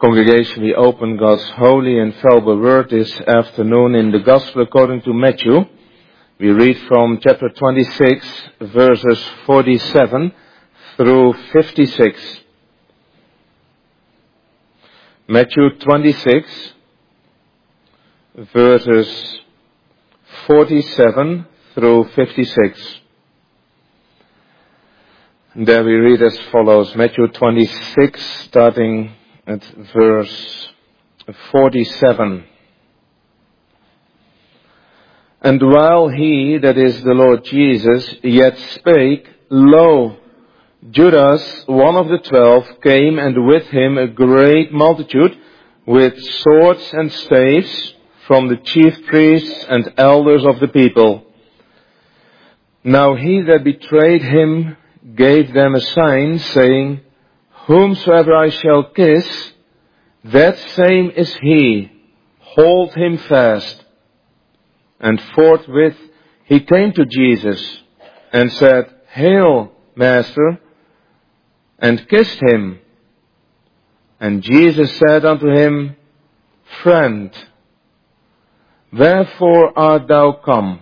Congregation, we open God's holy and infallible word this afternoon in the Gospel according to Matthew. We read from chapter 26, verses 47 through 56. Matthew 26, verses 47 through 56. And there we read as follows, Matthew 26, starting at verse 47. And while he, that is the Lord Jesus, yet spake, lo, Judas, one of the 12, came, and with him a great multitude, with swords and staves, from the chief priests and elders of the people. Now he that betrayed him gave them a sign, saying, Whomsoever I shall kiss, that same is he. Hold him fast. And forthwith he came to Jesus, and said, Hail, Master, and kissed him. And Jesus said unto him, Friend, wherefore art thou come?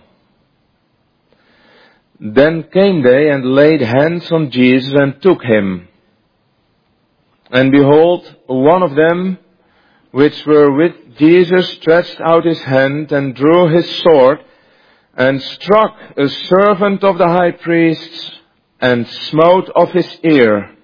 Then came they and laid hands on Jesus and took him. And behold, one of them which were with Jesus stretched out his hand and drew his sword and struck a servant of the high priest and smote off his ear.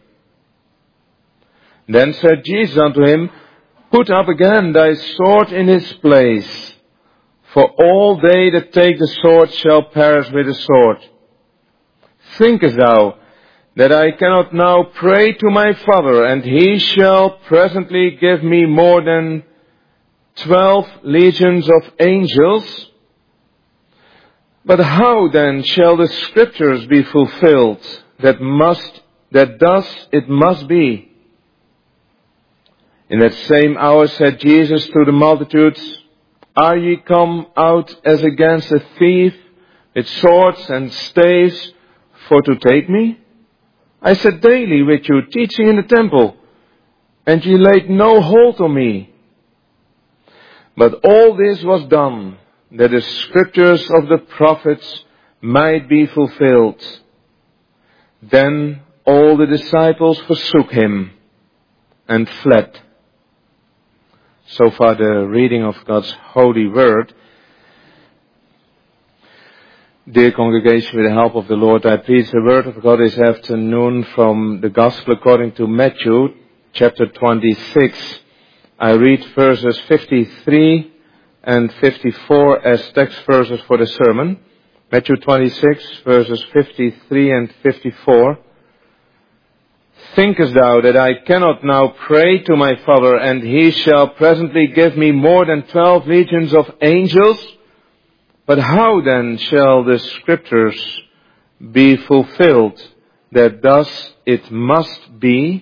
Then said Jesus unto him, Put up again thy sword in his place, for all they that take the sword shall perish with the sword. Thinkest thou that I cannot now pray to my Father, and he shall presently give me more than 12 legions of angels? But how then shall the scriptures be fulfilled, that thus it must be? In that same hour said Jesus to the multitudes, Are ye come out as against a thief, with swords and staves, for to take me? I sat daily with you, teaching in the temple, and ye laid no hold on me. But all this was done, that the scriptures of the prophets might be fulfilled. Then all the disciples forsook him, and fled. So far the reading of God's holy word. Dear congregation, with the help of the Lord, I preach the word of God this afternoon from the Gospel according to Matthew, chapter 26. I read verses 53 and 54 as text verses for the sermon. Matthew 26, verses 53 and 54. Thinkest thou that I cannot now pray to my Father, and he shall presently give me more than 12 legions of angels? But how then shall the scriptures be fulfilled, that thus it must be?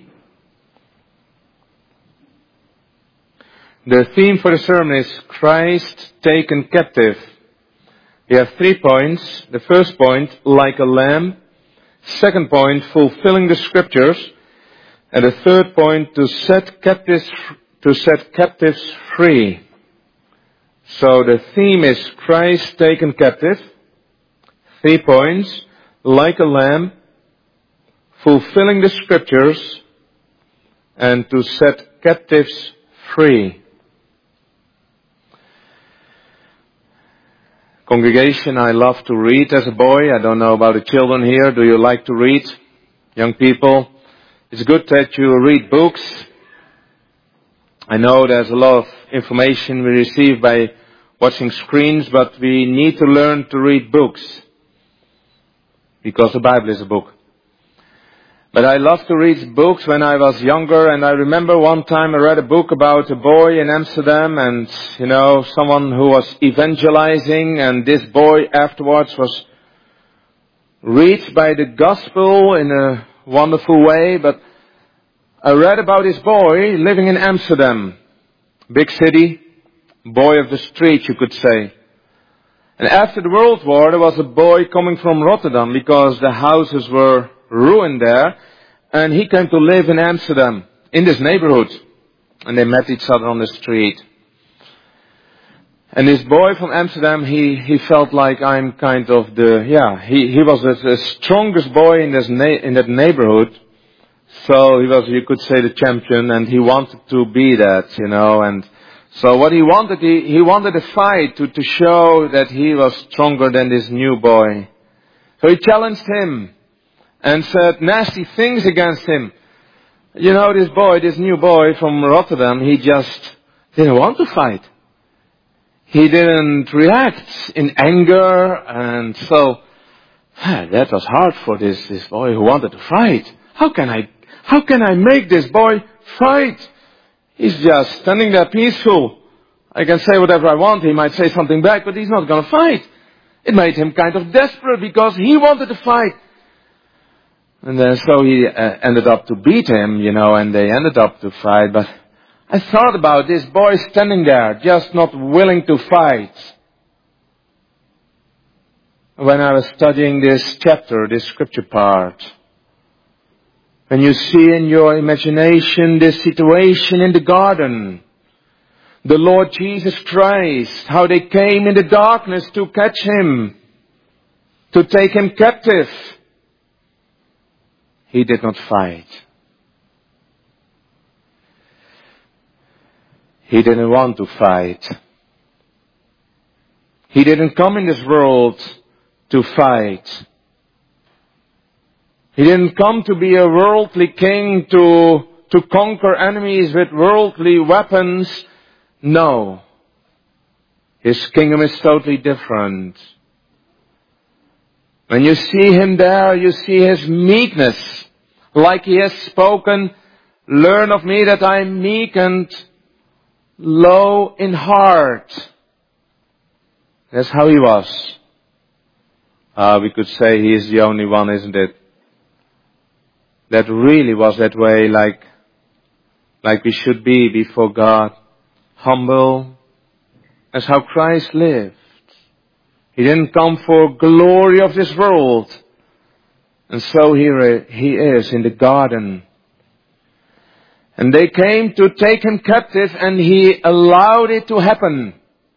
The theme for the sermon is Christ taken captive. We have 3 points. The first point, like a lamb. Second point, fulfilling the scriptures. And the third point, to set captives free. So the theme is Christ taken captive. 3 points, like a lamb, fulfilling the scriptures, and to set captives free. Congregation, I love to read as a boy. I don't know about the children here. Do you like to read? Young people, it's good that you read books. I know there's a lot of information we receive by watching screens, but we need to learn to read books, because the Bible is a book. But I loved to read books when I was younger, and I remember one time I read a book about a boy in Amsterdam, and, someone who was evangelizing, and this boy afterwards was reached by the gospel in a wonderful way. But I read about this boy living in Amsterdam, big city, boy of the street, you could say. And after the World War, there was a boy coming from Rotterdam, because the houses were ruined there, and he came to live in Amsterdam, in this neighborhood. And they met each other on the street. And this boy from Amsterdam, he felt like I'm kind of he was the strongest boy in that neighborhood. So he was, you could say, the champion, and he wanted to be that, and so what he wanted, he wanted a fight to show that he was stronger than this new boy. So he challenged him and said nasty things against him. This new boy from Rotterdam, he just didn't want to fight. He didn't react in anger, and so that was hard for this boy who wanted to fight. How can I make this boy fight? He's just standing there peaceful. I can say whatever I want. He might say something back, but he's not going to fight. It made him kind of desperate because he wanted to fight. And then so he ended up to beat him, and they ended up to fight. But I thought about this boy standing there, just not willing to fight. When I was studying this chapter, this scripture part, when you see in your imagination this situation in the garden, the Lord Jesus Christ, how they came in the darkness to catch him, to take him captive. He did not fight. He didn't want to fight. He didn't come in this world to fight. He didn't come to be a worldly king to conquer enemies with worldly weapons. No. His kingdom is totally different. When you see him there, you see his meekness. Like he has spoken, learn of me that I am meek and low in heart. That's how he was. We could say he is the only one, isn't it? That really was that way, like we should be before God. Humble. That's how Christ lived. He didn't come for glory of this world. And so here he is in the garden. And they came to take him captive, and he allowed it to happen.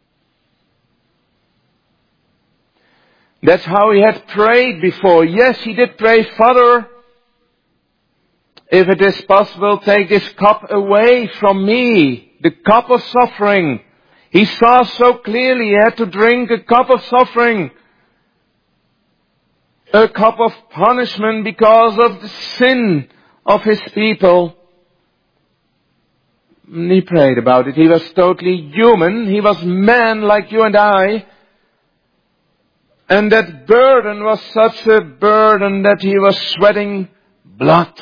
That's how he had prayed before. Yes, he did pray, Father, if it is possible, take this cup away from me, the cup of suffering. He saw so clearly he had to drink a cup of suffering, a cup of punishment because of the sin of his people. And he prayed about it. He was totally human. He was man like you and I. And that burden was such a burden that he was sweating blood.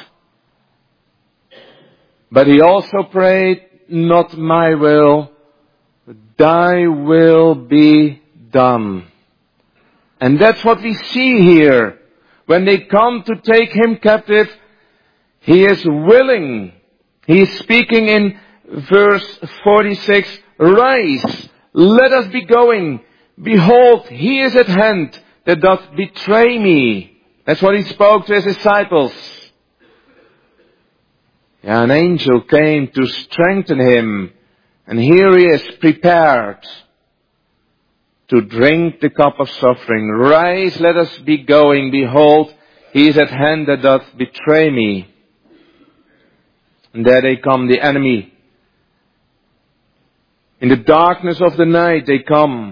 But he also prayed, not my will, but thy will be done. And that's what we see here. When they come to take him captive, he is willing. He is speaking in verse 46, rise, let us be going. Behold, he is at hand that doth betray me. That's what he spoke to his disciples. Yeah, an angel came to strengthen him. And here he is prepared to drink the cup of suffering. Rise, let us be going. Behold, he is at hand that doth betray me. And there they come, the enemy. In the darkness of the night they come.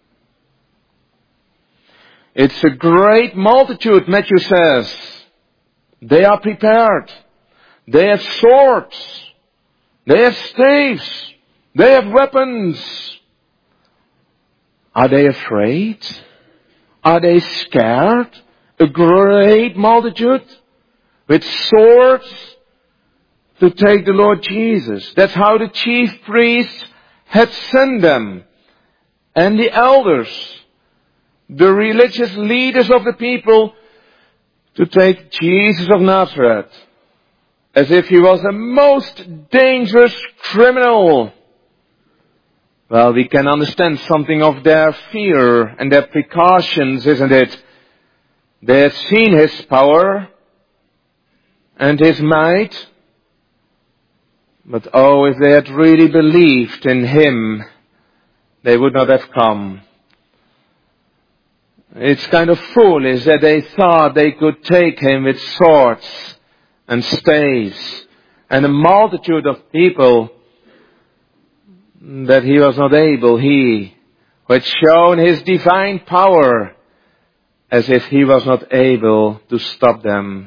It's a great multitude, Matthew says. They are prepared. They have swords. They have staves. They have weapons. Are they afraid? Are they scared? A great multitude with swords to take the Lord Jesus. That's how the chief priests had sent them. And the elders, the religious leaders of the people, to take Jesus of Nazareth. As if he was a most dangerous criminal. Well, we can understand something of their fear and their precautions, isn't it? They had seen his power and his might. But oh, if they had really believed in him, they would not have come. It's kind of foolish that they thought they could take him with swords and staves and a multitude of people, that he was not able, he who had shown his divine power, as if he was not able to stop them.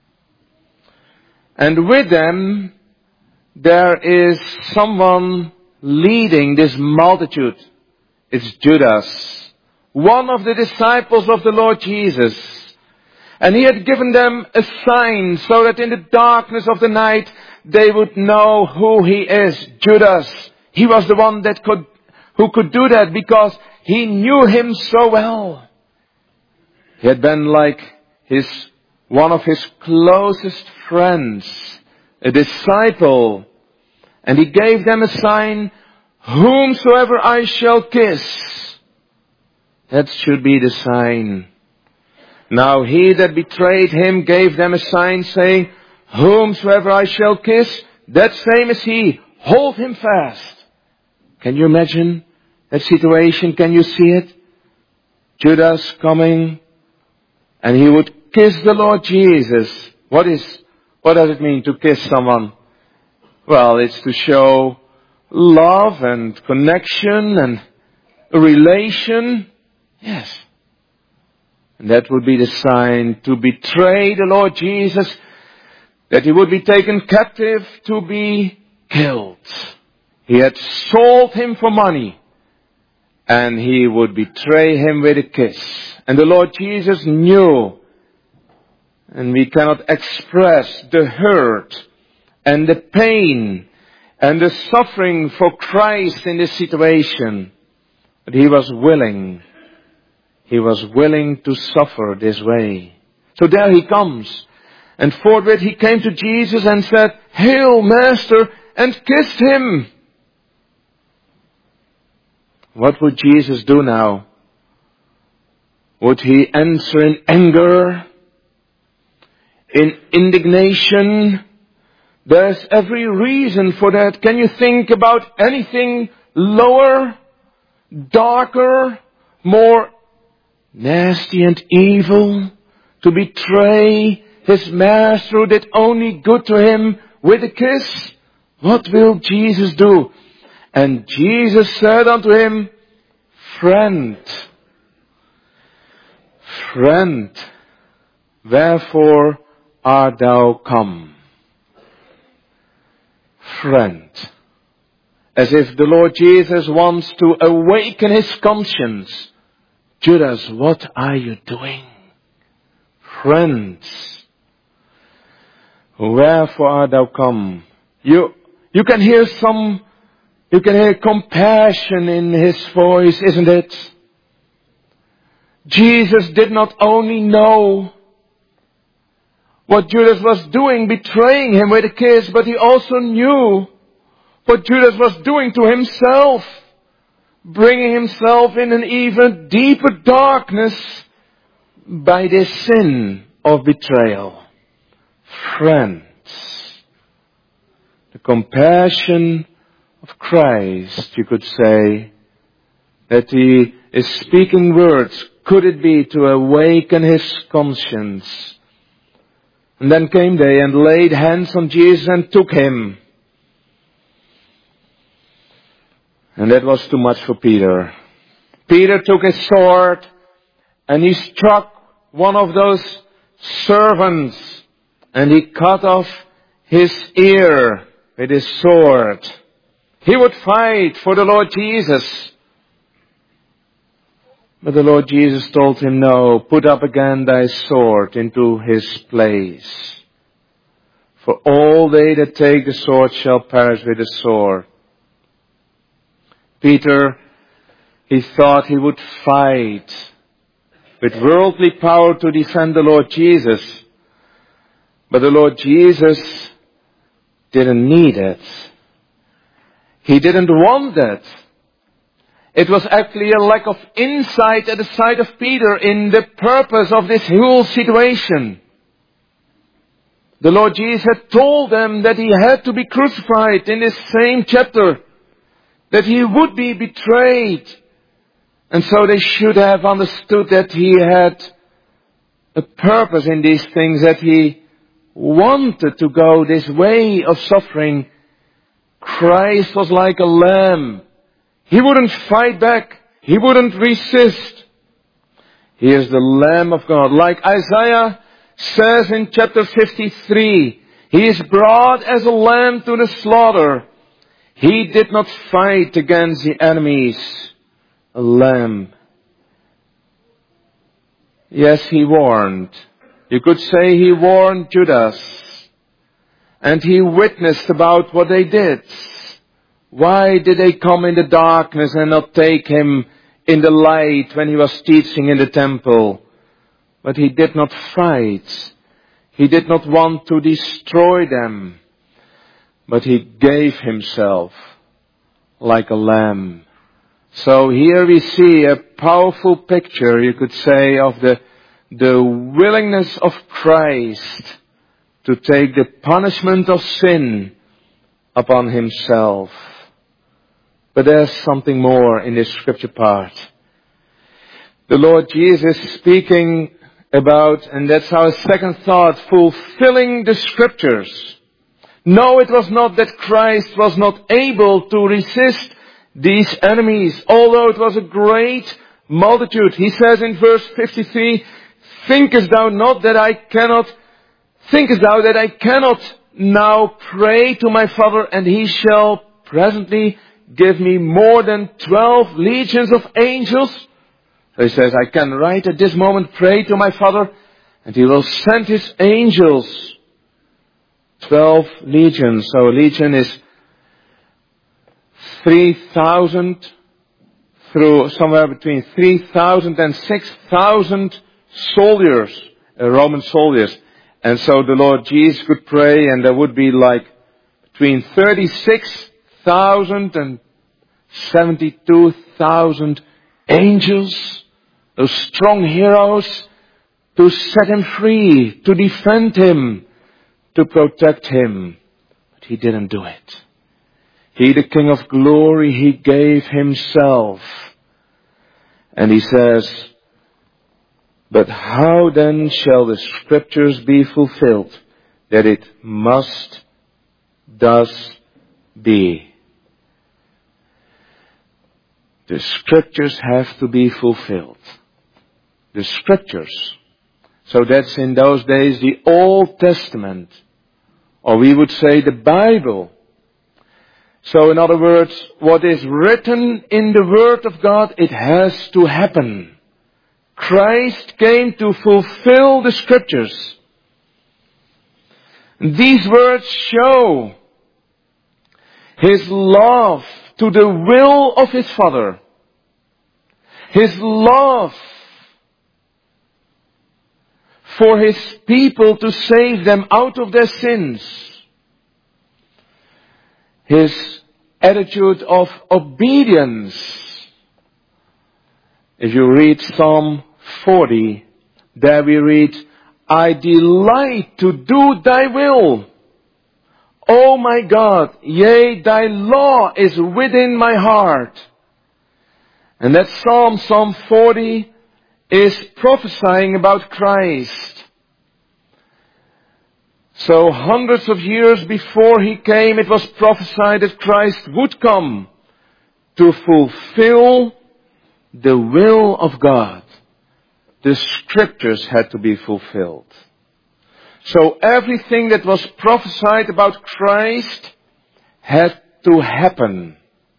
And with them, there is someone leading this multitude. It's Judas, one of the disciples of the Lord Jesus. And he had given them a sign so that in the darkness of the night they would know who he is. Judas, he was the one who could do that because he knew him so well. He had been like one of his closest friends, a disciple. And he gave them a sign, whomsoever I shall kiss. That should be the sign. Now he that betrayed him gave them a sign saying, whomsoever I shall kiss, that same is he. Hold him fast. Can you imagine that situation? Can you see it? Judas coming, and he would kiss the Lord Jesus. What does it mean to kiss someone? Well, it's to show love and connection and a relation. Yes. And that would be the sign to betray the Lord Jesus, that he would be taken captive to be killed. He had sold him for money, and he would betray him with a kiss. And the Lord Jesus knew, and we cannot express the hurt and the pain and the suffering for Christ in this situation. But he was willing. He was willing to suffer this way. So there he comes. And forthwith he came to Jesus and said, Hail, Master, and kissed him. What would Jesus do now? Would he answer in anger? In indignation? There's every reason for that. Can you think about anything lower, darker, more nasty and evil? To betray his master who did only good to him with a kiss? What will Jesus do? And Jesus said unto him, Friend, wherefore art thou come? Friend. As if the Lord Jesus wants to awaken his conscience. Judas, what are you doing? Friends, wherefore art thou come? You can hear compassion in his voice, isn't it? Jesus did not only know what Judas was doing, betraying him with a kiss, but he also knew what Judas was doing to himself, bringing himself in an even deeper darkness by this sin of betrayal. Friends, the compassion of Christ, you could say, that he is speaking words, could it be to awaken his conscience? And then came they and laid hands on Jesus and took him. And that was too much for Peter. Peter took his sword and he struck one of those servants and he cut off his ear with his sword. He would fight for the Lord Jesus. But the Lord Jesus told him, no, put up again thy sword into his place. For all they that take the sword shall perish with the sword. Peter, he thought he would fight with worldly power to defend the Lord Jesus. But the Lord Jesus didn't need it. He didn't want that. It was actually a lack of insight at the side of Peter in the purpose of this whole situation. The Lord Jesus had told them that He had to be crucified in this same chapter, that He would be betrayed. And so they should have understood that He had a purpose in these things, that He wanted to go this way of suffering. Christ was like a lamb. He wouldn't fight back. He wouldn't resist. He is the Lamb of God. Like Isaiah says in chapter 53, He is brought as a lamb to the slaughter. He did not fight against the enemies. A lamb. Yes, He warned. You could say He warned Judas. And He witnessed about what they did. Why did they come in the darkness and not take Him in the light when He was teaching in the temple? But He did not fight. He did not want to destroy them. But He gave Himself like a lamb. So here we see a powerful picture, you could say, of the willingness of Christ to take the punishment of sin upon Himself. But there's something more in this scripture part. The Lord Jesus is speaking about, and that's our second thought, fulfilling the scriptures. No, it was not that Christ was not able to resist these enemies, although it was a great multitude. He says in verse 53, thinkest thou that I cannot now pray to my Father, and He shall presently give me more than 12 legions of angels? So He says, I can right at this moment pray to my Father, and He will send His angels. 12 legions. So a legion is 3,000 through somewhere between 3,000 and 6,000 soldiers, Roman soldiers. And so the Lord Jesus could pray, and there would be like between 36,000 and 72,000 angels, those strong heroes, to set Him free, to defend Him, to protect Him. But He didn't do it. He, the King of glory, He gave Himself. And He says, but how then shall the scriptures be fulfilled, that it must thus be? The scriptures have to be fulfilled. The scriptures. So that's in those days the Old Testament. Or we would say the Bible. So in other words, what is written in the Word of God, it has to happen. Christ came to fulfill the scriptures. These words show His love to the will of His Father. His love for His people to save them out of their sins. His attitude of obedience. If you read Psalm 40, there we read, I delight to do Thy will. O my God, yea, Thy law is within my heart. And that Psalm 40, is prophesying about Christ. So hundreds of years before He came, it was prophesied that Christ would come to fulfill the will of God. The scriptures had to be fulfilled. So everything that was prophesied about Christ had to happen.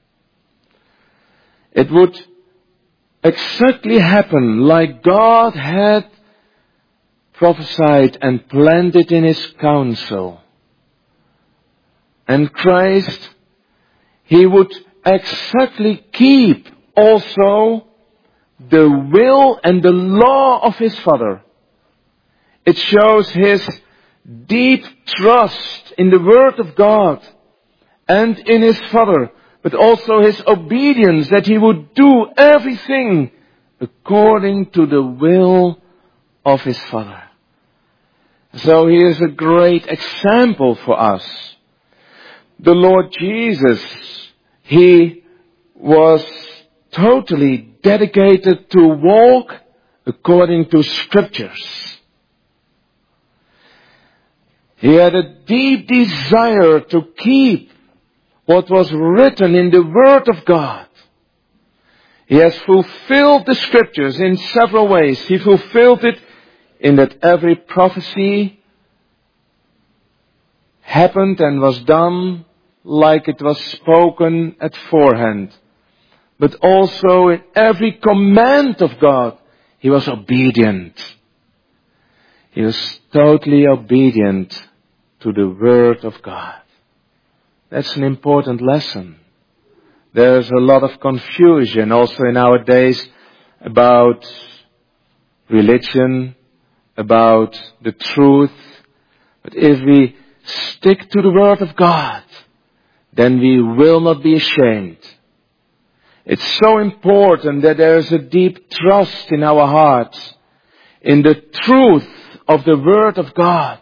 It would exactly happen like God had prophesied and planned it in His counsel. And Christ, He would exactly keep also the will and the law of His Father. It shows His deep trust in the Word of God and in His Father, but also His obedience, that He would do everything according to the will of His Father. So he is a great example for us. The Lord Jesus, he was totally dedicated to walk according to Scriptures. He had a deep desire to keep what was written in the Word of God. He has fulfilled the Scriptures in several ways. He fulfilled it in that every prophecy happened and was done like it was spoken at forehand. But also in every command of God, he was obedient. He was totally obedient to the Word of God. That's an important lesson. There's a lot of confusion also in our days about religion, about the truth. But if we stick to the Word of God, then we will not be ashamed. It's so important that there is a deep trust in our hearts in the truth of the Word of God.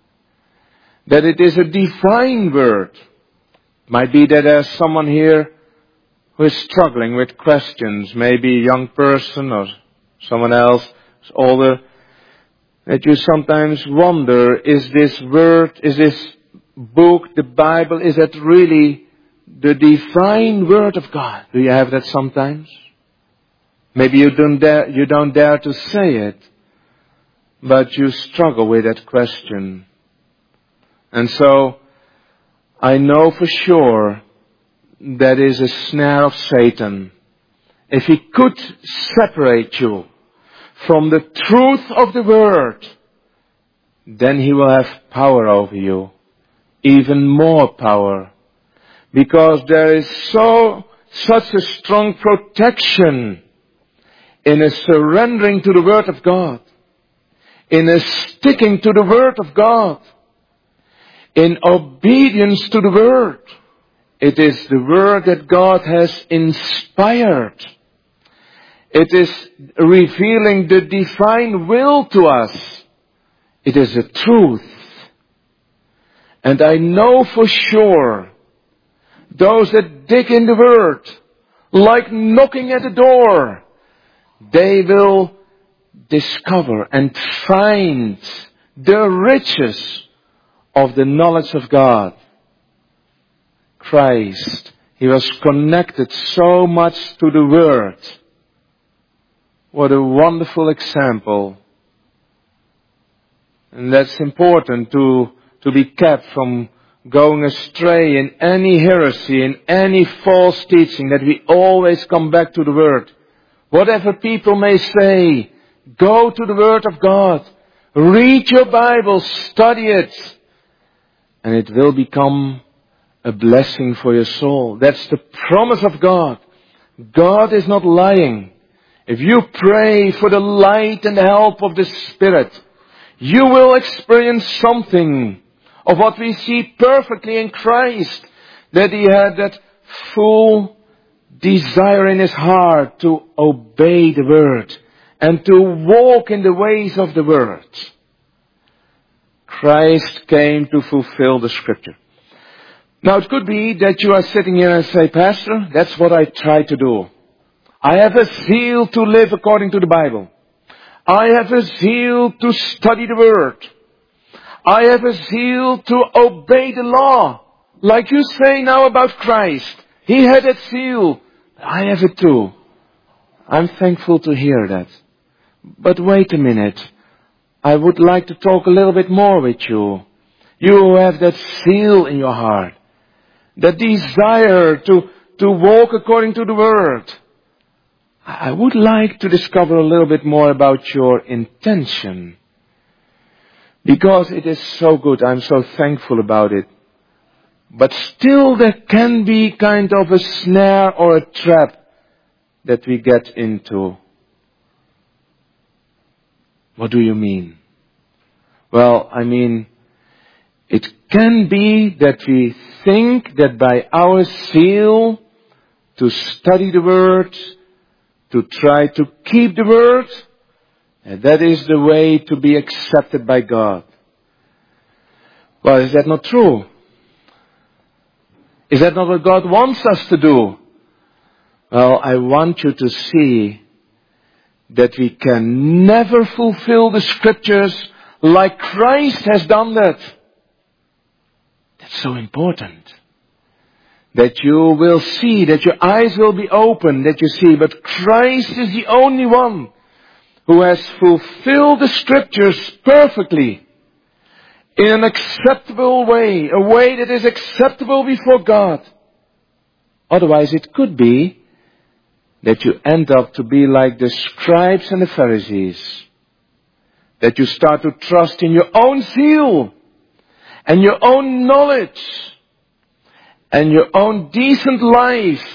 That it is a divine Word. Might be that there's someone here who is struggling with questions, maybe a young person or someone else who's older, that you sometimes wonder, is this Word, is this book, the Bible, is that really the divine Word of God? Do you have that sometimes? Maybe you don't dare to say it, but you struggle with that question. And so, I know for sure that is a snare of Satan. If he could separate you from the truth of the Word, then he will have power over you. Even more power. Because there is such a strong protection in a surrendering to the Word of God. In a sticking to the Word of God. In obedience to the Word. It is the Word that God has inspired. It is revealing the divine will to us. It is the truth. And I know for sure, those that dig in the Word, like knocking at the door, they will discover and find the riches of the knowledge of God. Christ, he was connected so much to the Word. What a wonderful example. And that's important to be kept from going astray in any heresy, in any false teaching, that we always come back to the Word. Whatever people may say, go to the Word of God. Read your Bible, study it. And it will become a blessing for your soul. That's the promise of God. God is not lying. If you pray for the light and the help of the Spirit, you will experience something of what we see perfectly in Christ. That he had that full desire in his heart to obey the Word and to walk in the ways of the Word. Christ came to fulfill the Scripture. Now it could be that you are sitting here and say, Pastor, that's what I try to do. I have a zeal to live according to the Bible. I have a zeal to study the Word. I have a zeal to obey the law. Like you say now about Christ. He had that zeal. I have it too. I'm thankful to hear that. But wait a minute. I would like to talk a little bit more with you. You who have that zeal in your heart. That desire to walk according to the Word. I would like to discover a little bit more about your intention. Because it is so good. I'm so thankful about it. But still there can be kind of a snare or a trap that we get into. What do you mean? Well, I mean, it can be that we think that by our zeal to study the Word, to try to keep the Word, that is the way to be accepted by God. Well, is that not true? Is that not what God wants us to do? Well, I want you to see that we can never fulfill the Scriptures like Christ has done that. That's so important. That you will see, that your eyes will be open, that you see, but Christ is the only one who has fulfilled the Scriptures perfectly, in an acceptable way, a way that is acceptable before God. Otherwise it could be that you end up to be like the scribes and the Pharisees. That you start to trust in your own zeal and your own knowledge and your own decent life.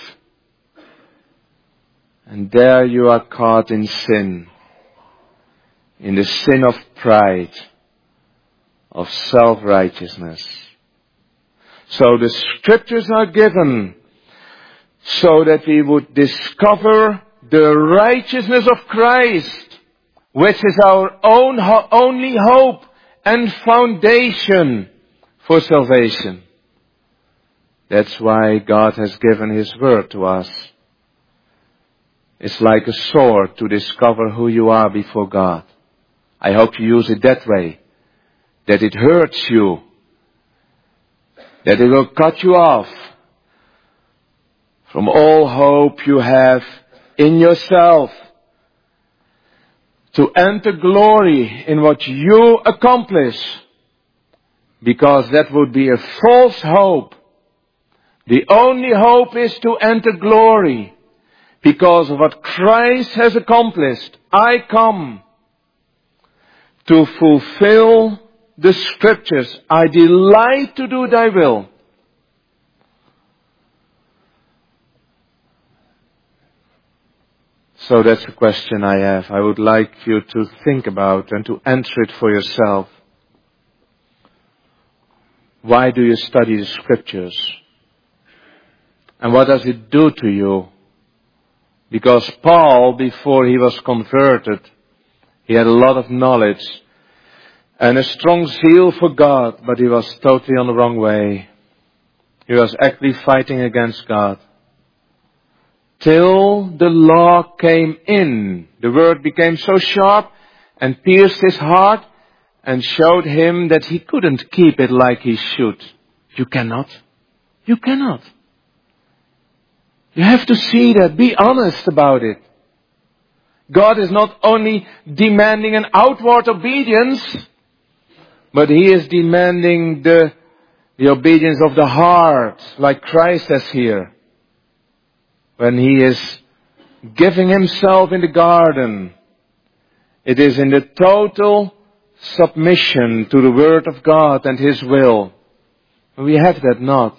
And there you are caught in sin. In the sin of pride, of self-righteousness. So the Scriptures are given so that we would discover the righteousness of Christ, which is our only hope and foundation for salvation. That's why God has given His Word to us. It's like a sword to discover who you are before God. I hope you use it that way. That it hurts you. That it will cut you off from all hope you have in yourself. To enter glory in what you accomplish. Because that would be a false hope. The only hope is to enter glory. Because of what Christ has accomplished. I come to fulfill the Scriptures. I delight to do thy will. So that's the question I have. I would like you to think about and to answer it for yourself. Why do you study the Scriptures? And what does it do to you? Because Paul, before he was converted, he had a lot of knowledge and a strong zeal for God, but he was totally on the wrong way. He was actually fighting against God. Till the law came in, the word became so sharp and pierced his heart and showed him that he couldn't keep it like he should. You cannot. You cannot. You have to see that. Be honest about it. God is not only demanding an outward obedience, but He is demanding the obedience of the heart, like Christ says here. When He is giving Himself in the garden, it is in the total submission to the Word of God and His will. We have that not.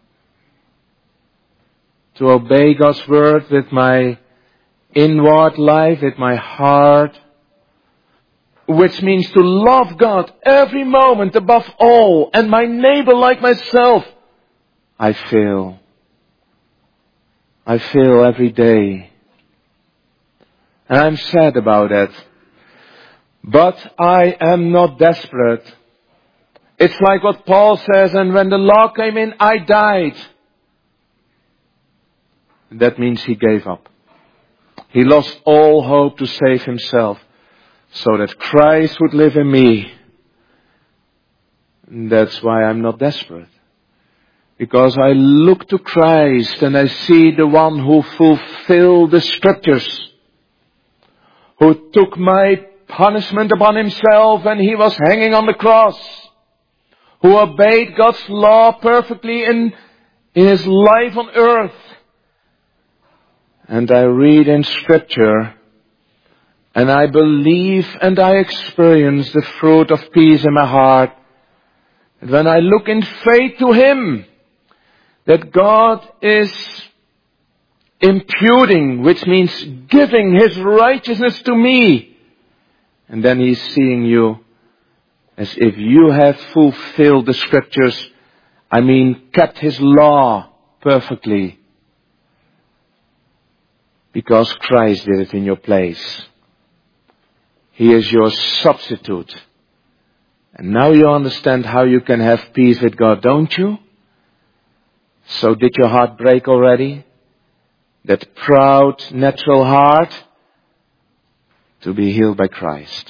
To obey God's Word with my inward life, with my heart, which means to love God every moment above all, and my neighbor like myself. I fail. I fail every day. And I'm sad about that. But I am not desperate. It's like what Paul says, and when the law came in, I died. That means he gave up. He lost all hope to save himself, so that Christ would live in me. And that's why I'm not desperate. Because I look to Christ and I see the one who fulfilled the Scriptures, who took my punishment upon Himself when He was hanging on the cross, who obeyed God's law perfectly in His life on earth. And I read in Scripture, and I believe and I experience the fruit of peace in my heart. And when I look in faith to Him, that God is imputing, which means giving His righteousness to me. And then He's seeing you as if you have fulfilled the Scriptures. I mean, kept His law perfectly. Because Christ did it in your place. He is your substitute. And now you understand how you can have peace with God, don't you? So did your heart break already? That proud, natural heart to be healed by Christ.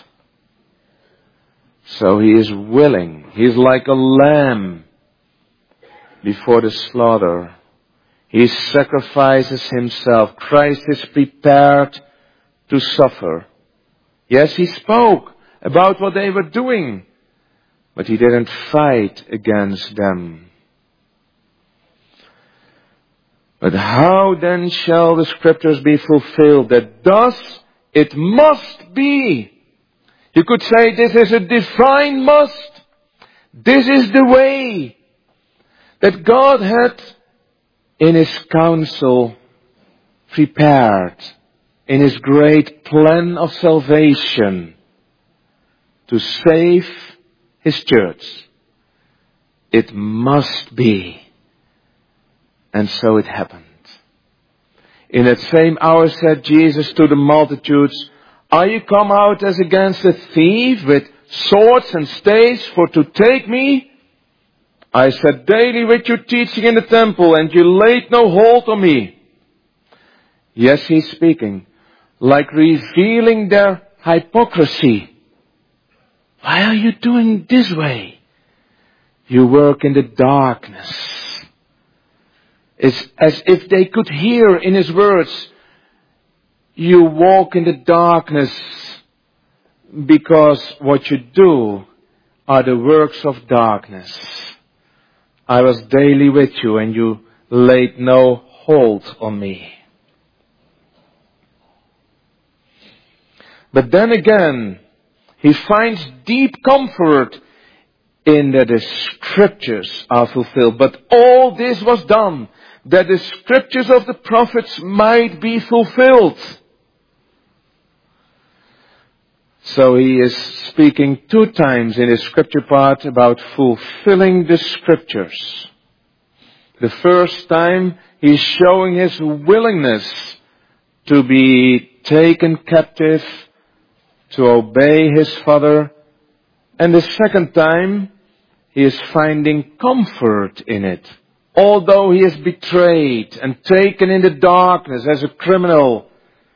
So he is willing. He is like a lamb before the slaughter. He sacrifices himself. Christ is prepared to suffer. Yes, he spoke about what they were doing, but he didn't fight against them. But how then shall the scriptures be fulfilled? That thus it must be. You could say this is a divine must. This is the way that God had in His counsel prepared, in His great plan of salvation, to save His church. It must be. And so it happened. In that same hour said Jesus to the multitudes, are you come out as against a thief with swords and staves for to take me? I sat daily with you teaching in the temple, and you laid no hold on me. Yes, he's speaking, like revealing their hypocrisy. Why are you doing this way? You work in the darkness. It's as if they could hear in his words, you walk in the darkness because what you do are the works of darkness. I was daily with you and you laid no hold on me. But then again, he finds deep comfort in that the scriptures are fulfilled. But all this was done that the scriptures of the prophets might be fulfilled. So he is speaking 2 times in his scripture part about fulfilling the scriptures. The first time he's showing his willingness to be taken captive, to obey his Father. And the second time he is finding comfort in it. Although he is betrayed and taken in the darkness as a criminal,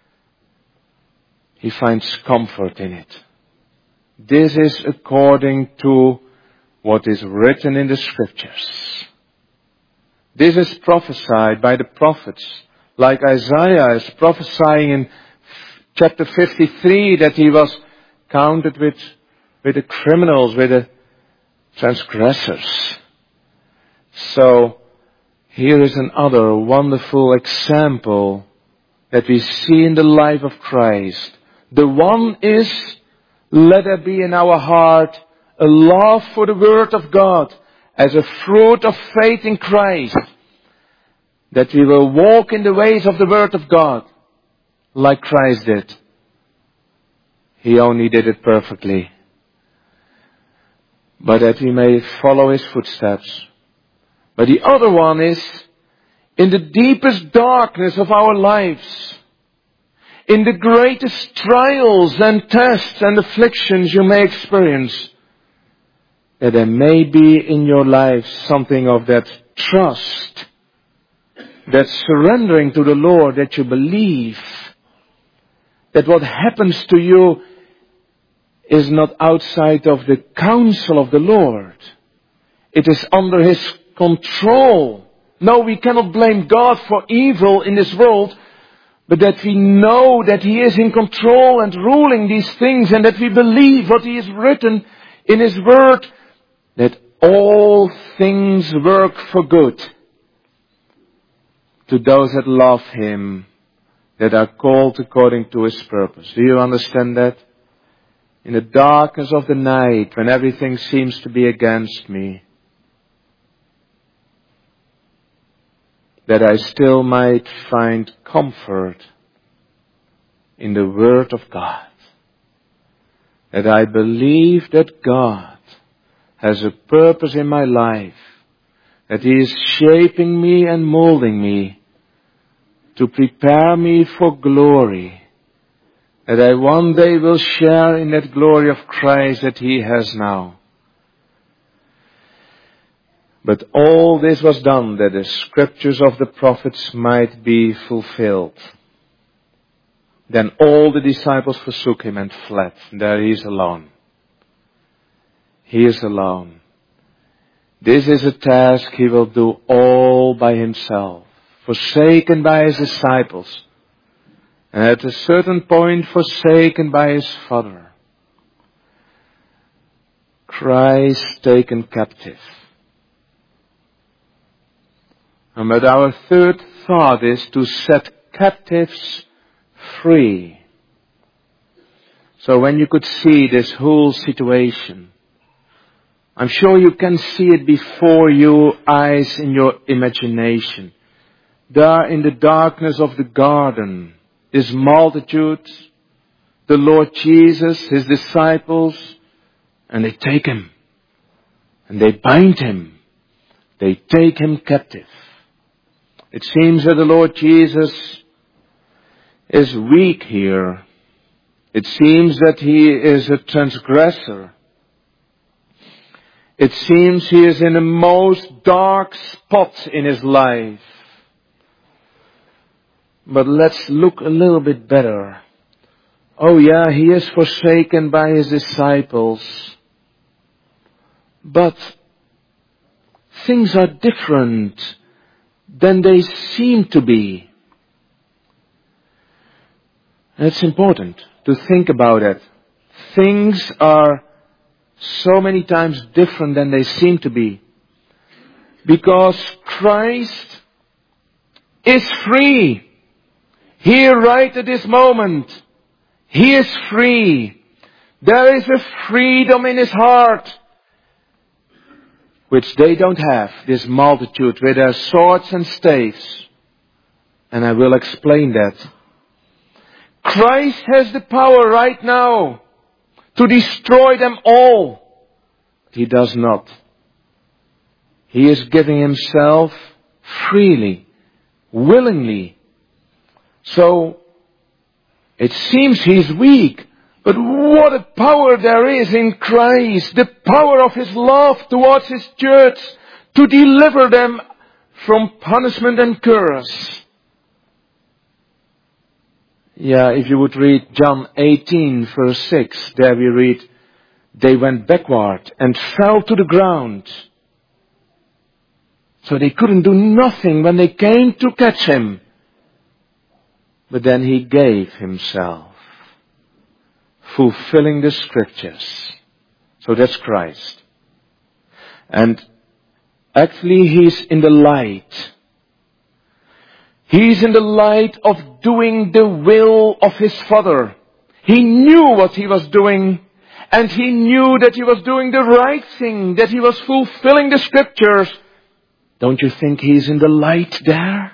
he finds comfort in it. This is according to what is written in the scriptures. This is prophesied by the prophets, like Isaiah is prophesying in chapter 53 that he was counted with the criminals, with the transgressors. So here is another wonderful example that we see in the life of Christ. The one is, let there be in our heart a love for the Word of God as a fruit of faith in Christ, that we will walk in the ways of the Word of God like Christ did. He only did it perfectly. But that we may follow His footsteps. But the other one is, in the deepest darkness of our lives, in the greatest trials and tests and afflictions you may experience, that there may be in your life something of that trust, that surrendering to the Lord, that you believe that what happens to you is not outside of the counsel of the Lord. It is under His control. No, we cannot blame God for evil in this world, but that we know that He is in control and ruling these things, and that we believe what He has written in His Word, that all things work for good to those that love Him, that are called according to His purpose. Do you understand that? In the darkness of the night, when everything seems to be against me, that I still might find comfort in the Word of God. That I believe that God has a purpose in my life, that He is shaping me and molding me to prepare me for glory, that I one day will share in that glory of Christ that He has now. But all this was done that the scriptures of the prophets might be fulfilled. Then all the disciples forsook him and fled. There he is alone. He is alone. This is a task he will do all by himself, forsaken by his disciples, and at a certain point forsaken by his Father. Christ taken captive. But our third thought is to set captives free. So when you could see this whole situation, I'm sure you can see it before your eyes in your imagination. There in the darkness of the garden, this multitude, the Lord Jesus, his disciples, and they take him. And they bind him. They take him captive. It seems that the Lord Jesus is weak here. It seems that he is a transgressor. It seems he is in the most dark spot in his life. But let's look a little bit better. Oh yeah, he is forsaken by his disciples. But things are different than they seem to be. And it's important to think about it. Things are so many times different than they seem to be. Because Christ is free. Here right at this moment, he is free. There is a freedom in his heart, which they don't have, this multitude with their swords and staves. And I will explain that. Christ has the power right now to destroy them all. He does not. He is giving himself freely, willingly. So, it seems he's weak. But what a power there is in Christ. The power of his love towards his church to deliver them from punishment and curse. Yeah, if you would read John 18 verse 6, there we read, they went backward and fell to the ground. So they couldn't do nothing when they came to catch him. But then he gave himself, fulfilling the scriptures. So that's Christ. And actually he's in the light. He's in the light of doing the will of his Father. He knew what he was doing, and he knew that he was doing the right thing, that he was fulfilling the scriptures. Don't you think he's in the light there?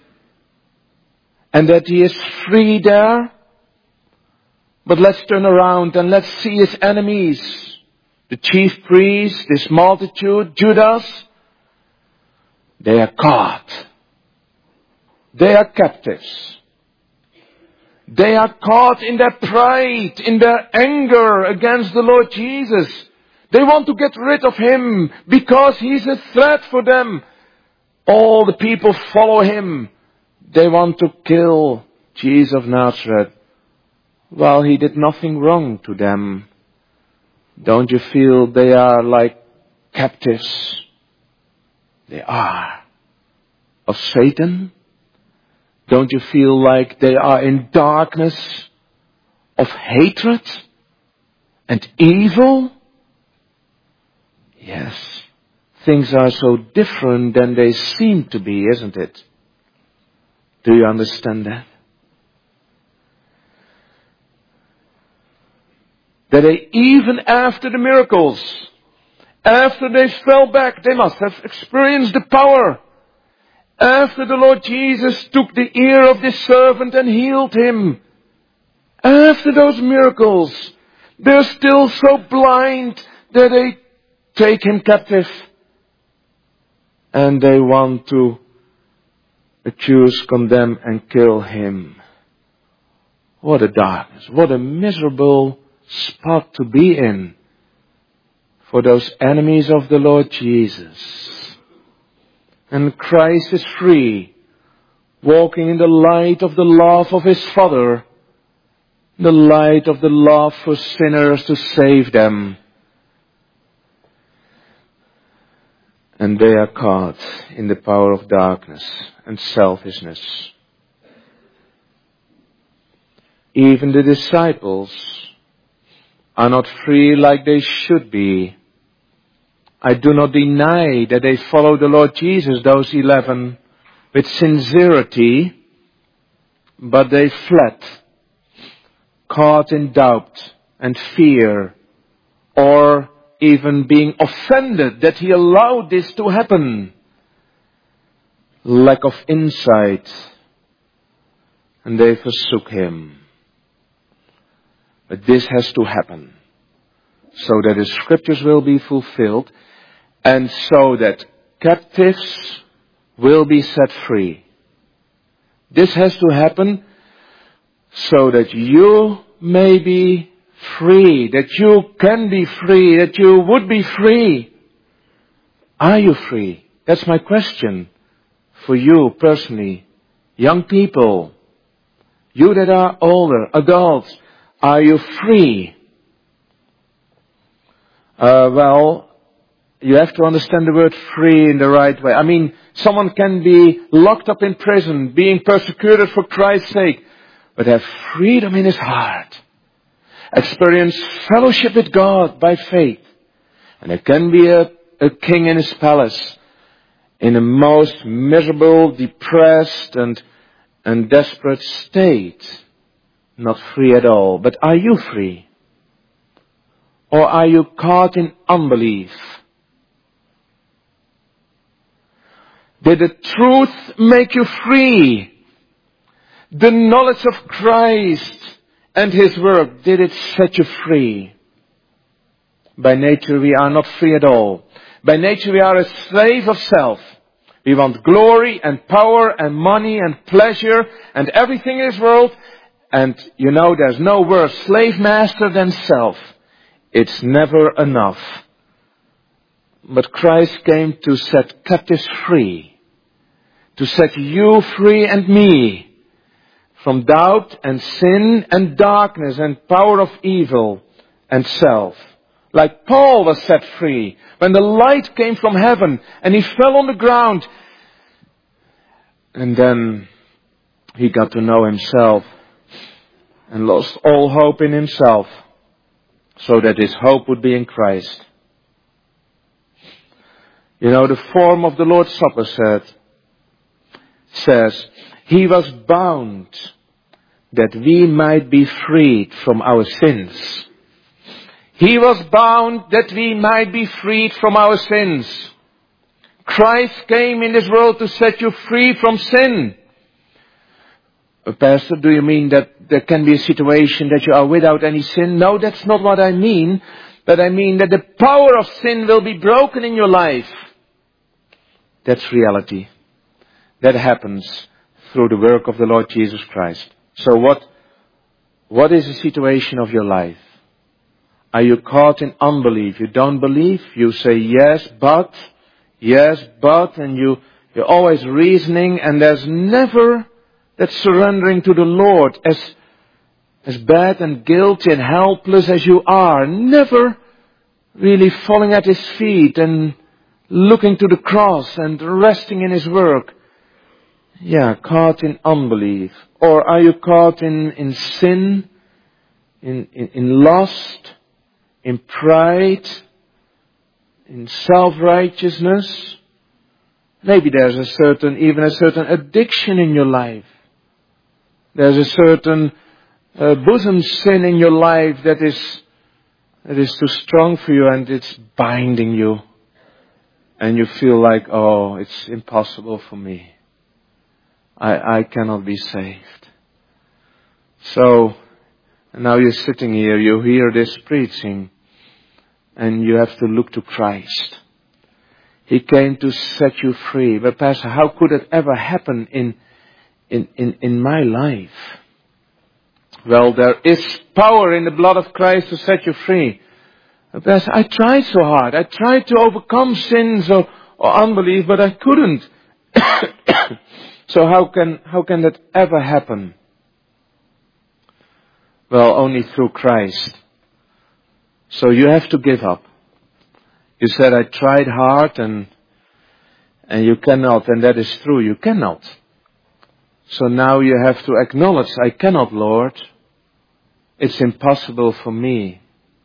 And that he is free there? But let's turn around and let's see his enemies. The chief priests, this multitude, Judas, they are caught. They are captives. They are caught in their pride, in their anger against the Lord Jesus. They want to get rid of him because he's a threat for them. All the people follow him. They want to kill Jesus of Nazareth while he did nothing wrong to them. Don't you feel they are like captives? They are. Of Satan? Don't you feel like they are in darkness of hatred and evil? Yes. Things are so different than they seem to be, isn't it? Do you understand that? That they, even after the miracles, after they fell back, they must have experienced the power. After the Lord Jesus took the ear of this servant and healed him, after those miracles, they're still so blind that they take him captive. And they want to accuse, condemn, and kill him. What a darkness, what a miserable spot to be in for those enemies of the Lord Jesus. And Christ is free, walking in the light of the love of His Father, the light of the love for sinners to save them. And they are caught in the power of darkness and selfishness. Even the disciples are not free like they should be. I do not deny that they followed the Lord Jesus, those 11, with sincerity, but they fled, caught in doubt and fear, or even being offended that He allowed this to happen. Lack of insight, and they forsook Him. But this has to happen, so that the Scriptures will be fulfilled, and so that captives will be set free. This has to happen so that you may be free, that you can be free, that you would be free. Are you free? That's my question for you personally. Young people, you that are older, adults, are you free? Well, you have to understand the word free in the right way. I mean, someone can be locked up in prison, being persecuted for Christ's sake, but have freedom in his heart. Experience fellowship with God by faith. And there can be a king in his palace in a most miserable, depressed and desperate state. Not free at all. But are you free? Or are you caught in unbelief? Did the truth make you free? The knowledge of Christ and His work, did it set you free? By nature we are not free at all. By nature we are a slave of self. We want glory and power and money and pleasure and everything in this world. And you know, there's no worse slave master than self. It's never enough. But Christ came to set captives free. To set you free and me from doubt and sin and darkness and power of evil and self. Like Paul was set free when the light came from heaven and he fell on the ground. And then he got to know himself and lost all hope in himself, so that his hope would be in Christ. You know, the form of the Lord's Supper says, He was bound that we might be freed from our sins. He was bound that we might be freed from our sins. Christ came in this world to set you free from sin. Pastor, do you mean that there can be a situation that you are without any sin? No, that's not what I mean. But I mean that the power of sin will be broken in your life. That's reality. That happens through the work of the Lord Jesus Christ. So what is the situation of your life? Are you caught in unbelief? You don't believe? You say yes, but, and you're always reasoning, and there's never that surrendering to the Lord, as bad and guilty and helpless as you are, never really falling at His feet and looking to the cross and resting in His work. Yeah, caught in unbelief. Or are you caught in sin, in lust, in pride, in self-righteousness? Maybe there's even a certain addiction in your life. There's a certain bosom sin in your life that is too strong for you and it's binding you. And you feel like, oh, it's impossible for me. I cannot be saved. So, now you're sitting here, you hear this preaching, and you have to look to Christ. He came to set you free. But Pastor, how could it ever happen in my life? Well, there is power in the blood of Christ to set you free. But Pastor, I tried so hard. I tried to overcome sins or unbelief, but I couldn't. So how can that ever happen? Well, only through Christ. So you have to give up. You said, I tried hard and you cannot, and that is true, you cannot. So now you have to acknowledge, I cannot, Lord. It's impossible for me.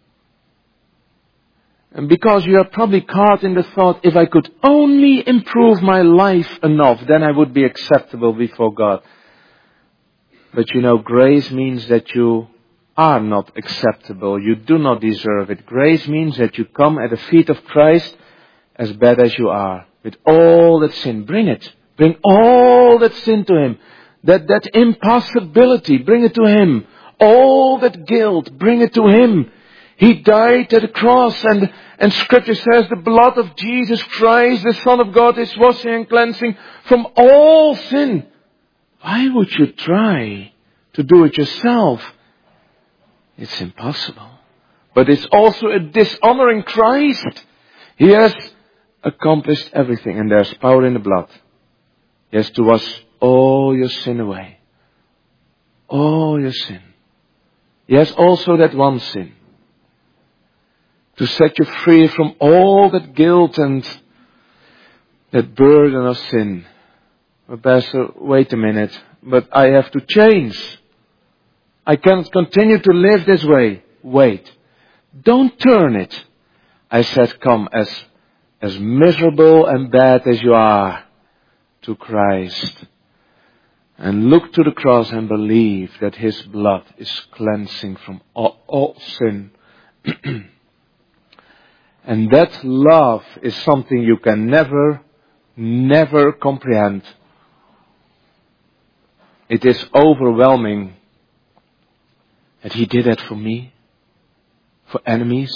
And because you are probably caught in the thought, if I could only improve my life enough, then I would be acceptable before God. But you know, grace means that you are not acceptable. You do not deserve it. Grace means that you come at the feet of Christ as bad as you are. With all that sin. Bring it. Bring all that sin to Him. That impossibility. Bring it to Him. All that guilt. Bring it to Him. He died at the cross and Scripture says the blood of Jesus Christ, the Son of God, is washing and cleansing from all sin. Why would you try to do it yourself? It's impossible. But it's also a dishonoring Christ. He has accomplished everything and there's power in the blood. He has to wash all your sin away. All your sin. He has also that one sin. To set you free from all that guilt and that burden of sin. But Pastor, wait a minute. But I have to change. I cannot continue to live this way. Wait. Don't turn it. I said, come as miserable and bad as you are to Christ. And look to the cross and believe that His blood is cleansing from all sin. And that love is something you can never comprehend. It is overwhelming that He did that for me, for enemies.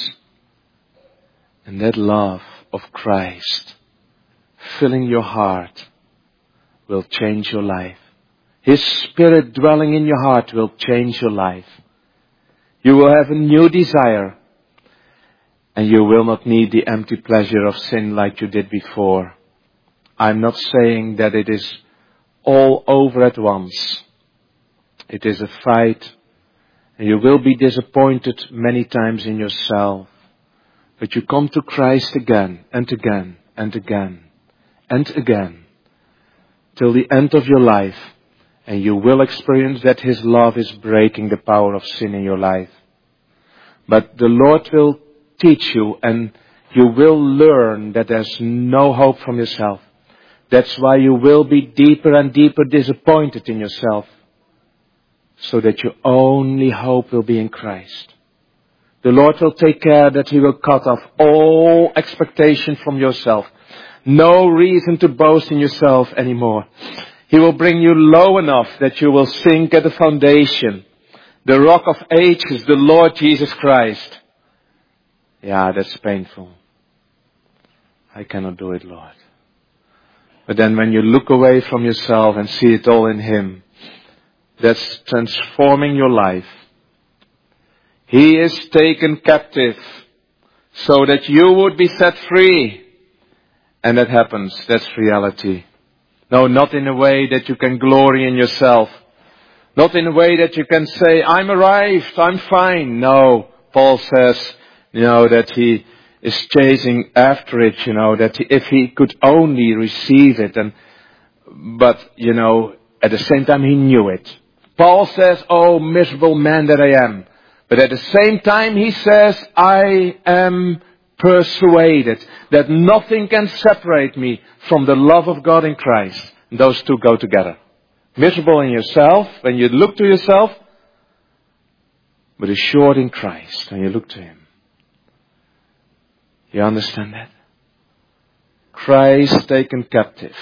And that love of Christ filling your heart will change your life. His Spirit dwelling in your heart will change your life. You will have a new desire. And you will not need the empty pleasure of sin like you did before. I'm not saying that it is all over at once. It is a fight. And you will be disappointed many times in yourself. But you come to Christ again and again and again and again. Till the end of your life. And you will experience that His love is breaking the power of sin in your life. But the Lord will teach you and you will learn that there's no hope from yourself. That's why you will be deeper and deeper disappointed in yourself. So that your only hope will be in Christ. The Lord will take care that He will cut off all expectation from yourself. No reason to boast in yourself anymore. He will bring you low enough that you will sink at the foundation. The rock of ages, the Lord Jesus Christ. Yeah, that's painful. I cannot do it, Lord. But then when you look away from yourself and see it all in Him, that's transforming your life. He is taken captive so that you would be set free. And that happens. That's reality. No, not in a way that you can glory in yourself. Not in a way that you can say, I'm arrived, I'm fine. No, Paul says, that he is chasing after it, that if he could only receive it. But at the same time he knew it. Paul says, oh, miserable man that I am. But at the same time he says, I am persuaded that nothing can separate me from the love of God in Christ. And those two go together. Miserable in yourself, when you look to yourself, but assured in Christ, when you look to Him. You understand that? Christ taken captive,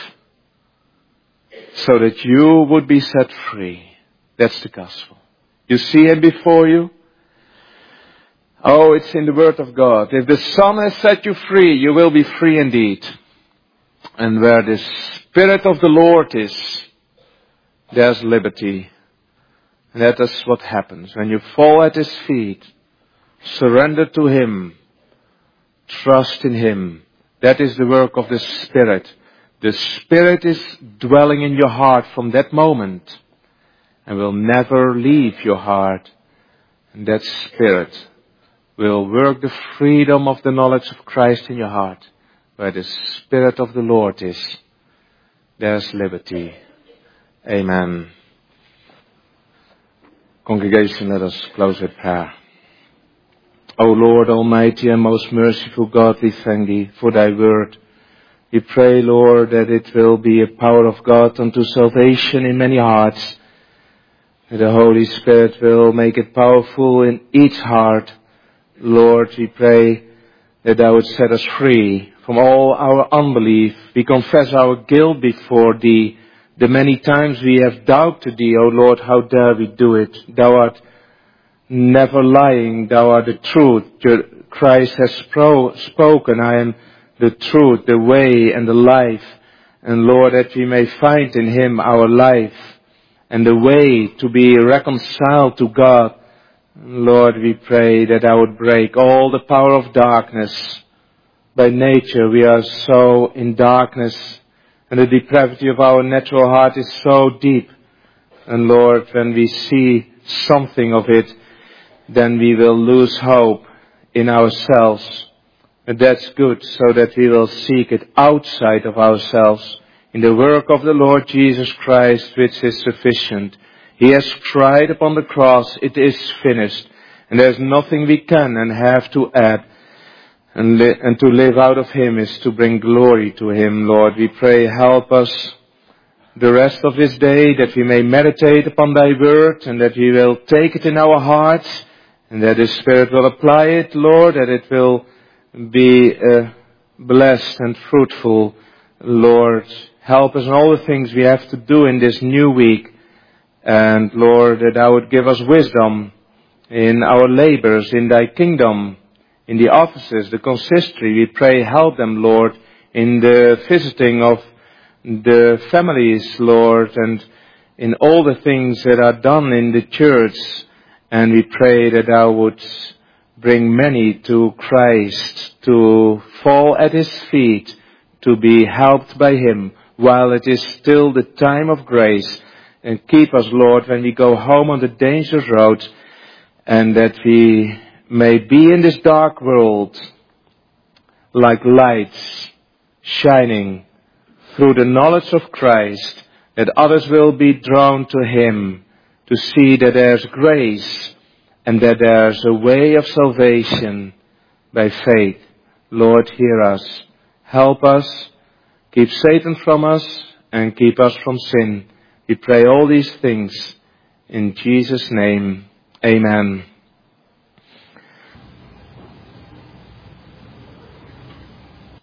so that you would be set free. That's the gospel. You see Him before you. Oh, it's in the Word of God. If the Son has set you free, you will be free indeed. And where the Spirit of the Lord is, there's liberty. And that is what happens. When you fall at His feet, surrender to Him, trust in Him. That is the work of the Spirit. The Spirit is dwelling in your heart from that moment and will never leave your heart. And that Spirit will work the freedom of the knowledge of Christ in your heart. Where the Spirit of the Lord is, there's liberty. Amen. Congregation, let us close with prayer. O Lord, Almighty and most merciful God, we thank Thee for Thy word. We pray, Lord, that it will be a power of God unto salvation in many hearts. That the Holy Spirit will make it powerful in each heart. Lord, we pray that Thou would set us free from all our unbelief. We confess our guilt before Thee. The many times we have doubted Thee, O Lord, how dare we do it? Thou art never lying. Thou art the truth. Christ has spoken. I am the truth, the way, and the life. And Lord, that we may find in Him our life and the way to be reconciled to God. Lord, we pray that I would break all the power of darkness. By nature, we are so in darkness, and the depravity of our natural heart is so deep. And Lord, when we see something of it, then we will lose hope in ourselves. And that's good, so that we will seek it outside of ourselves, in the work of the Lord Jesus Christ, which is sufficient. He has cried upon the cross, it is finished. And there's nothing we can and have to add. And to live out of Him is to bring glory to Him, Lord. We pray, help us the rest of this day, that we may meditate upon Thy word, and that we will take it in our hearts, and that the Spirit will apply it, Lord, that it will be blessed and fruitful. Lord, help us in all the things we have to do in this new week. And Lord, that Thou would give us wisdom in our labors, in Thy kingdom, in the offices, the consistory. We pray, help them, Lord, in the visiting of the families, Lord, and in all the things that are done in the church. And we pray that Thou would bring many to Christ, to fall at His feet, to be helped by Him while it is still the time of grace. And keep us, Lord, when we go home on the dangerous roads, and that we may be in this dark world like lights shining through the knowledge of Christ, that others will be drawn to Him, to see that there's grace and that there's a way of salvation by faith. Lord, hear us. Help us. Keep Satan from us and keep us from sin. We pray all these things in Jesus' name. Amen.